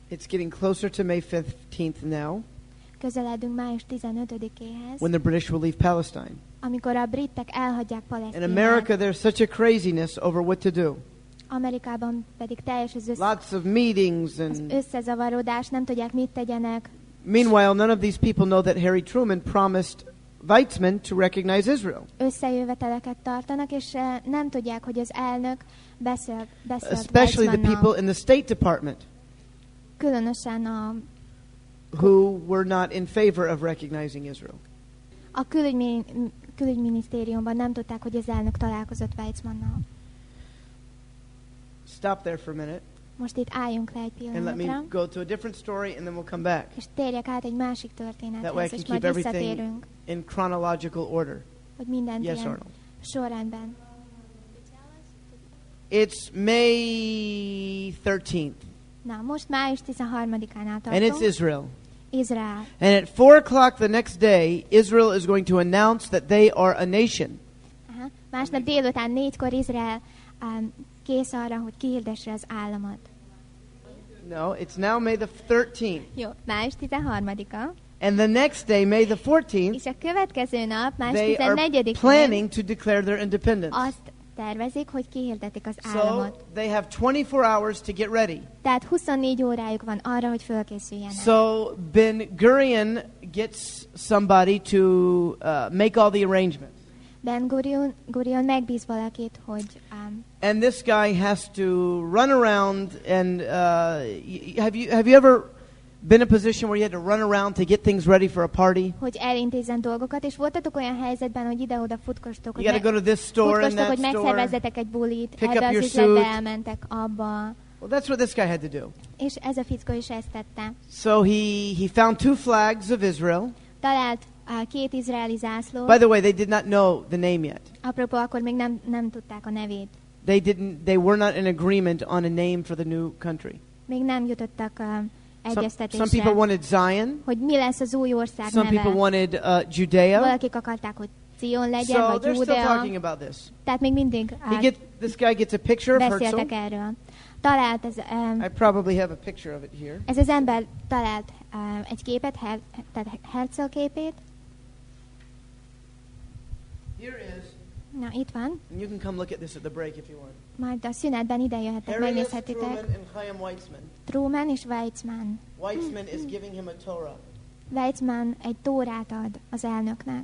It's getting closer to May 15th now, Közeledünk május 15-éhez, when the British will leave Palestine. amikor a britek elhagyják In Palesztinát. America, there's such a craziness over what to do. Amerikában pedig teljes az Lots of meetings and... összezavarodás, nem tudják, mit tegyenek. Meanwhile, none of these people know that Harry Truman promised Weizmann to recognize Israel. Összejöveteleket tartanak, és nem tudják, hogy az elnök beszélt Especially the Weizmannnal. people in the State Department Különösen who were not in favor of recognizing Israel. a külügyminisztériumban nem tudták, hogy az elnök találkozott Weizmannnal. Stop there for a minute Most itt álljunk le egy and let me pillanatra, go to a different story and then we'll come back. és térjek át egy másik That way I történethez, can és keep majd everything visszatérünk, in chronological order. hogy mindent Yes, ilyen Arnold. sorrendben. It's May 13th, Na, most május 13-án and it's tartunk. Israel. Izrael. And at 4 o'clock the next day, Israel is going to announce that they are a nation. Aha. Másnap délután 4-kor Izrael kész arra, hogy kihirdesse az államot. No, it's now May the 13th. Jó, május 13-a. And the next day, May the 14th, És a következő nap, május they are 14-én planning to declare their independence. azt tervezik, hogy kihirdetik az So államot. they have 24 hours to get ready. Tehát 24 órájuk van arra, hogy fölkészüljenek. So Ben Gurion gets somebody to make all the arrangements. Ben Gurion megbíz valakit, hogy And this guy has to run around and have you ever been in a position where you had to run around to get things ready for a party? hogy elintézzen dolgokat, és voltatok olyan helyzetben, hogy ide-oda futkostok, You got to go to this store and that hogy store. megszervezzetek egy bulit, Pick up ebbe az your üzletbe suit. elmentek abba, Well, that's what this guy had to do. és ez a fickó is ezt tette. So he found 2 flags of Israel. Talált 2 izraeli zászlót. By the way, they did not know the name yet. Apropó, akkor még nem tudták a nevét. They were not in agreement on a name for the new country. Még nem jutottak Some egyeztetésre, people wanted Zion. hogy mi lesz az új ország Some neve. people wanted Judea. Valakik akarták, hogy Zion legyen, So vagy they're still Judea. talking about this. Tehát még mindig This guy gets a picture of Herzl. beszéltek erről. Talált I probably have a picture of it here. ez az ember talált egy képet, tehát Herzl képét. Here is. Na, itt van. And you can come look at this at the break if you want. Majd a szünetben ide jöhettek, Harry S. megnézhetitek. Truman and Chaim Weizmann. Truman és Weizmann. Weizmann is giving him a Torah. Weizmann egy tórát ad az elnöknek.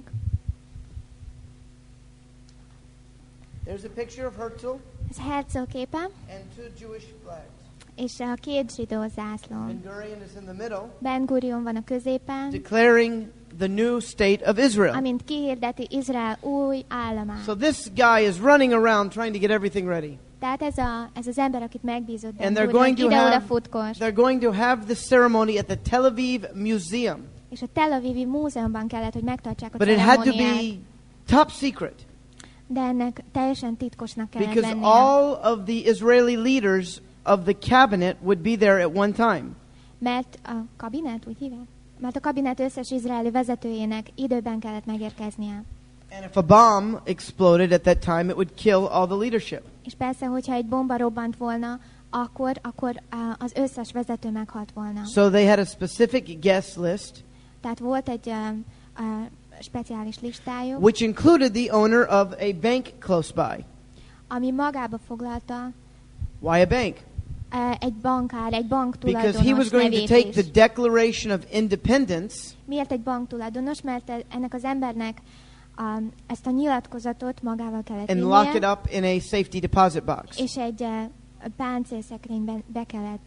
There's a picture of Herzl Ez Herzl képe, and 2 Jewish flags. és a 2 zsidó zászló. Ben Gurion is in the middle, Ben Gurion van a középen, declaring the new state of Israel. amint kihirdeti Izrael új államát. So this guy is running around trying to get everything ready. Tehát ez az ember, akit megbízott Ben And they're Gurion, going to ide-oda have futkos. they're going to have the ceremony at the Tel Aviv Museum. És a Tel Avivi múzeumban kellett, hogy megtartsák a But it had to ceremóniát. be top secret De ennek teljesen titkosnak kellett because lennie. all of the Israeli leaders of the cabinet would be there at one time. Mert a kabinet, úgy hívják? Mert a kabinet összes izraeli vezetőjének időben kellett megérkeznie. And if a bomb exploded at that time, it would kill all the leadership. És persze, hogyha egy bomba robbant volna, akkor az összes vezető meghalt volna. So they had a specific guest list, Tehát volt egy speciális listájuk, which included the owner of a bank close by. ami magába foglalta Why a bank? egy bankár, egy bank Because he was tulajdonos going to nevét take is. the Declaration of Independence Miért egy banktulajdonos? Mert ennek az embernek ezt a nyilatkozatot magával kellett and lock it vinnie, up in a safety deposit box. és egy páncélszekrényben be kellett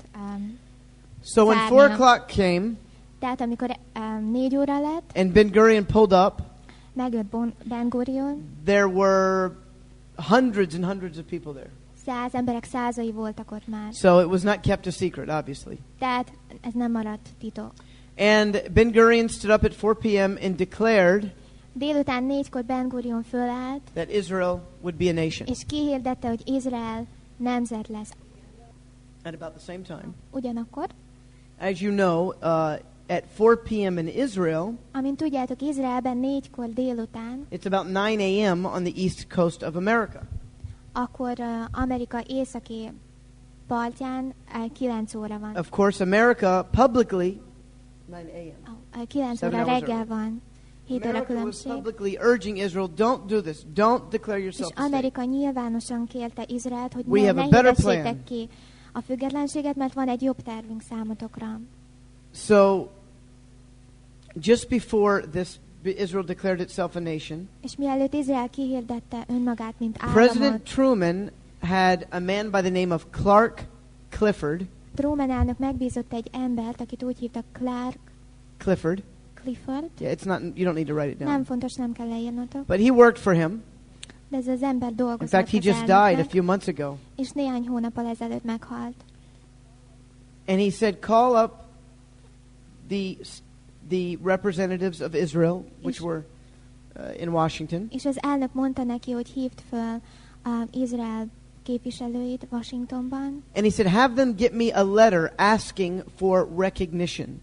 So when 4 zárnia. o'clock came Tehát amikor 4 óra lett, and Ben Gurion pulled up, megjött Ben Gurion, there were hundreds and hundreds of people there. 100 emberek százai voltak ott már. So it was not kept a secret, obviously. Tehát ez nem maradt titok. And Ben Gurion stood up at 4 p.m. and declared Délután 4-kor Ben Gurion fölállt, that Israel would be a nation. és kihirdette, hogy Izrael nemzet lesz. At about the same time, Ugyanakkor, as you know, at 4 p.m. in Israel, amint tudjátok, Izraelben 4-kor délután, it's about 9 a.m. on the east coast of America. akkor Amerika északi partján 9 óra van. Of course, America publicly 9 a.m. 9 óra 7 hours reggel van. 7 óra America was különbség. publicly urging Israel, don't do this. Don't declare És yourself a state. Amerika nyilvánosan kérte Izraelt, hogy We ne have a better plan. hirdessétek ki a függetlenséget, mert van egy jobb tervünk számotokra. So, just before Israel declared itself a nation, És mielőtt Izrael kihirdette önmagát, mint President államot, Truman had a man by the name of Clark Clifford. Truman elnök megbízott egy embert, akit úgy hívtak Clark Clifford. Clifford. Yeah, it's not. You don't need to write it down. Nem fontos, nem kell leírnotok. But he worked for him. De ez az ember In dolgozott fact, he az just died a elnöknek, few months ago. és néhány hónappal ezelőtt meghalt. And he said, call up the representatives of Israel, which were in Washington, És az elnök mondta neki, hogy hívd föl Izrael képviselőit Washingtonban, and he said, have them get me a letter asking for recognition,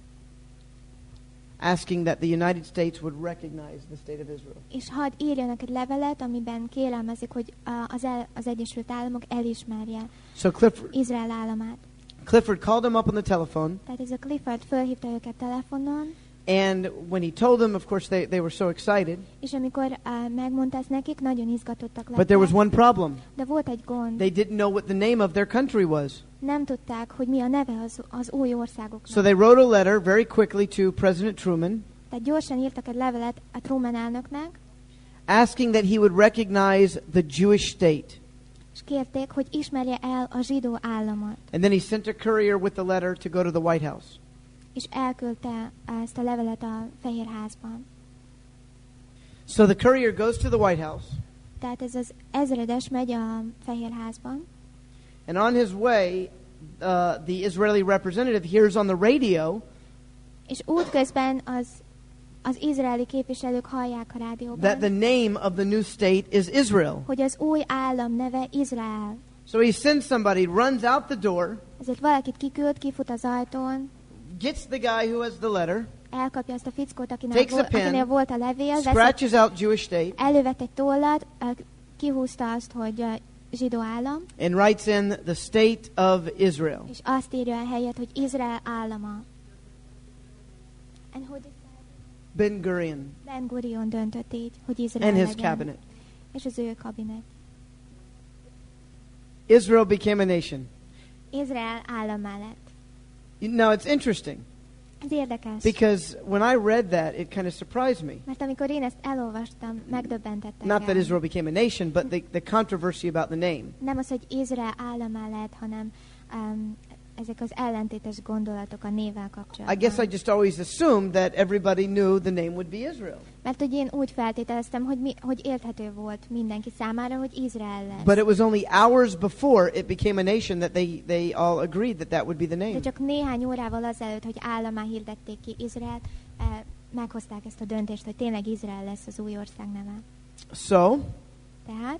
asking that the United States would recognize the state of Israel. és hadd írjanak egy levelet, amiben kérelmezik, hogy az Egyesült Államok elismerje So Izrael államát. Clifford called him up on the telephone, Tehát ez a Clifford fölhívta őket telefonon, and when he told them, of course, they were so excited. és amikor megmondta ezt nekik, nagyon izgatottak But there was lettek, one problem. de volt egy gond. They didn't know what the name of their country was. Nem tudták, hogy mi a neve az új országoknak. So they wrote a letter very quickly to President Truman, Tehát gyorsan írtak egy levelet a Truman elnöknek, asking that he would recognize the Jewish state. és kérték, hogy ismerje el a zsidó államot. And then he sent a courier with the letter to go to the White House. És elküldte ezt a levelet a Fehérházban. So the courier goes to the White House, Tehát ez az ezredes megy a Fehérházban, and on his way, the Israeli representative hears on the radio és útközben az izraeli képviselők hallják a rádióban, that the name of the new state is Israel. hogy az új állam neve Izrael. So he sends somebody, runs out the door, Ezért valakit kiküld, kifut az ajtón, gets the guy who has the letter, elkapja azt a fickót, Takes a pen, akinél volt a levél, scratches out Jewish state, elővett egy tollat, kihúzta azt, hogy zsidó állam, and writes in the state of Israel. és azt írja a helyet, hogy Izrael állama. And who decided? Ben Gurion Ben Gurion döntött így, hogy Izrael and his legyen, cabinet. és az ő kabinet. Israel became a nation. Izrael államá lett. Now it's interesting Ez érdekes, because when I read that, it kind of surprised me. mert amikor én ezt elolvastam, megdöbbentett Not that engem. Israel became a nation, but the controversy about the name. Nem az, hogy Izrael államá lett, hanem ezek az ellentétes gondolatok a névvel kapcsolatban. I guess I just always assumed that everybody knew the name would be Israel. Mert hogy én úgy feltételeztem, hogy érthető volt mindenki számára, hogy Izrael lesz. But it was only hours before it became a nation that they all agreed that that would be the De name. csak néhány órával azelőtt, hogy államá hirdették ki Izraelt, meghozták ezt a döntést, hogy tényleg Izrael lesz az új ország neve. So, Tehát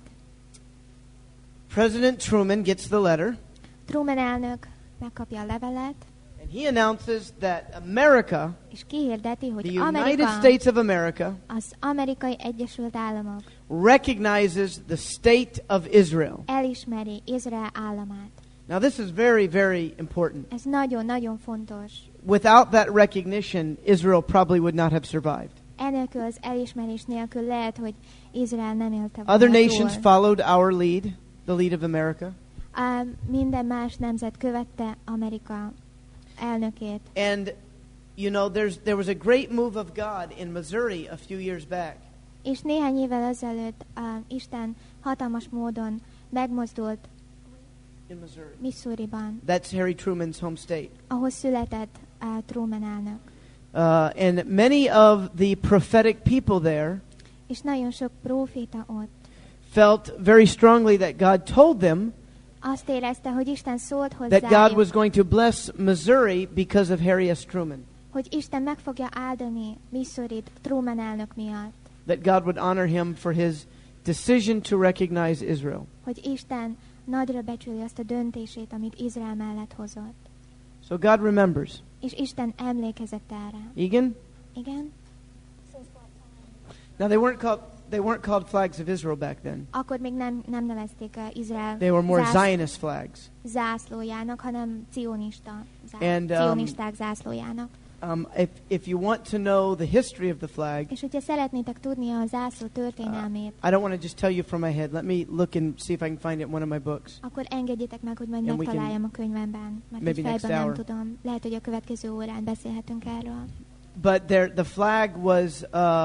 President Truman gets the letter, Truman elnök megkapja a levelet, and he announces that America, és kihirdeti, hogy the United Amerika, States of America, az Amerikai Egyesült Államok recognizes the state of Israel. elismeri Izrael államát. Now, this is very, very important. Ez nagyon-nagyon fontos. Without that recognition, Israel probably would not have survived. Enélkül az elismerés nélkül lehet, hogy Izrael nem élte volna Other nations túl. followed our lead, the lead of America. Minden más nemzet követte Amerika elnökét. And, you know, there was a great move of God in Missouri a few years back. És néhány évvel ezelőtt Isten hatalmas módon megmozdult In Missouri. Missouriban, That's Harry Truman's home state. ahol született Truman elnök. And many of the prophetic people there És nagyon sok próféta ott felt very strongly that God told them azt érezte, hogy Isten szólt that God hozzájuk, was going to bless Missouri because of Harry S. Truman. hogy Isten meg fogja áldani Missourit Truman elnök miatt. That God would honor him for his decision to recognize Israel. Hogy Isten nagyra becsüli azt a döntését, amit Izrael mellett hozott. So God remembers. És Isten emlékezett erre. Egan? Igen? Now they weren't called they weren't called flags of Israel back then. Akkor még nem nevezték Izrael They were more Zionist flags. zászlójának, hanem And, cionisták zászlójának. If you want to know the history of the flag, És hogyha szeretnétek tudni a zászló történelmét, I don't want to just tell you from my head. Let me look and see if I can find it in one of my books. akkor engedjétek meg, hogy majd And we megtaláljam a könyvemben, mert maybe egy next fejben nem hour. tudom. Lehet, hogy a következő órán beszélhetünk erről. But the flag was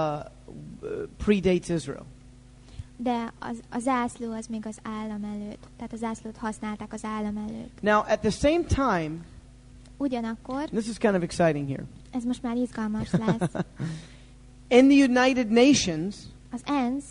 predates Israel. De a zászló az még az állam előtt. Tehát a zászlót használták az állam előtt. Now, at the same time, Ugyanakkor, this is kind of exciting here. ez most már izgalmas lesz, In the United Nations, az ENSZ,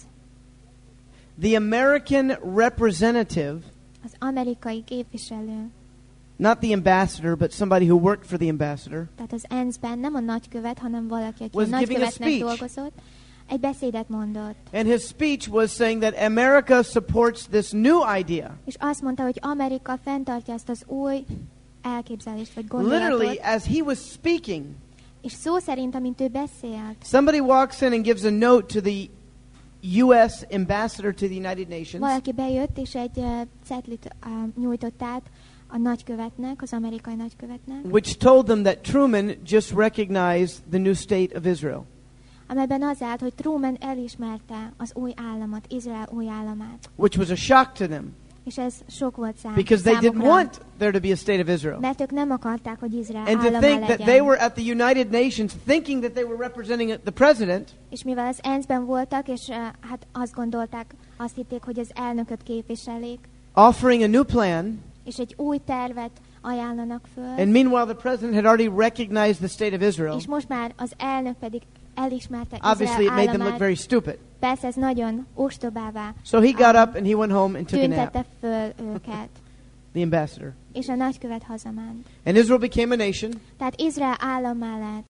the American representative, az amerikai képviselő, not the ambassador, but somebody who worked for the ambassador, tehát az ENSZ-ben nem a nagykövet, hanem valaki, aki a was giving a nagykövetnek speech. dolgozott, egy beszédet mondott. And his speech was saying that America supports this new idea. És azt mondta, hogy Amerika fenntartja ezt az új elképzelést, vagy Literally, gondolatot. as he was speaking, És szó szerint, amint ő beszélt, somebody walks in and gives a note to the U.S. ambassador to the United Nations, valaki bejött, és egy cetlit nyújtott át a nagykövetnek, az amerikai nagykövetnek, which told them that Truman just recognized the new state of Israel. amelyben az állt, hogy Truman elismerte az új államot, Izrael új államát. Which was a shock to them, És ez sok volt because they didn't számukra, want there to be a state of Israel. mert ők nem akarták, hogy Izrael And to állama think that they legyen. were at the United Nations thinking that they were representing the president, És mivel az ENSZ-ben voltak, és hát azt gondolták, azt hitték, hogy az elnököt képviselik, offering a new plan, és egy új tervet ajánlanak föl, and meanwhile the president had already recognized the state of Israel. és most már az elnök pedig elismerte Obviously, it Izrael made them look államát. very stupid. Persze ez nagyon ostobává So he got up and he went home and took a nap, tüntette föl őket, the ambassador. és a nagykövet hazament. And Israel became a nation. Tehát Izrael állammá lett.